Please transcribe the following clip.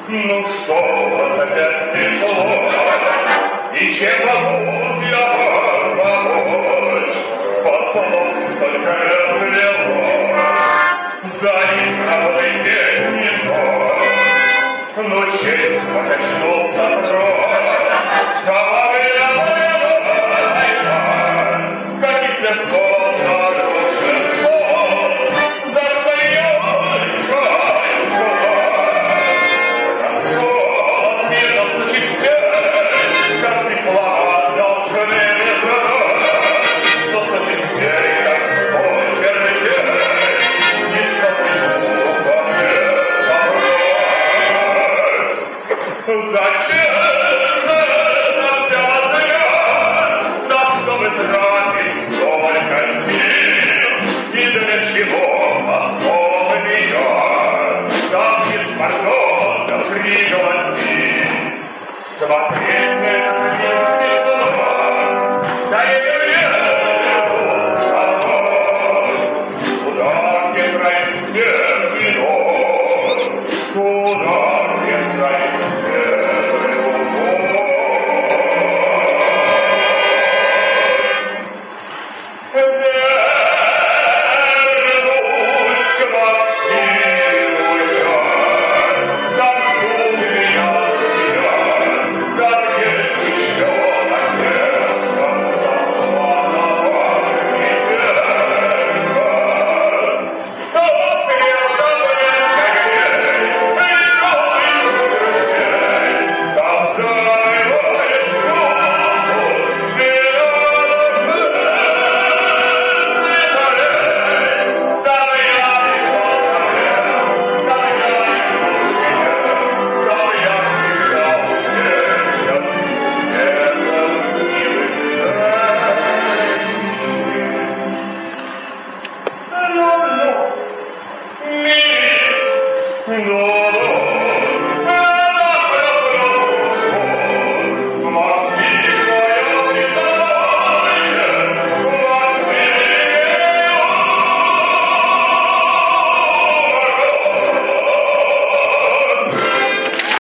Ну что вас опять снесло? И чем могу я вам помочь? Послов только развело, за ним правый день не то. Но череп покачнулся вдруг, каких персон нарушен сон, за что ее лишаю рассол не достучи свет, как тепла должен лежать, что зачистей, как свой червей, не смотрю во мне собой. Зачем же взяла зря, так чтобы тратить столько сил, и для чего особо меня, так беспардонно пригласи? Смотреть на это не смешно, скорее вернуть со мной, куда мне троит свет вино, куда мне троит свет любовь. No.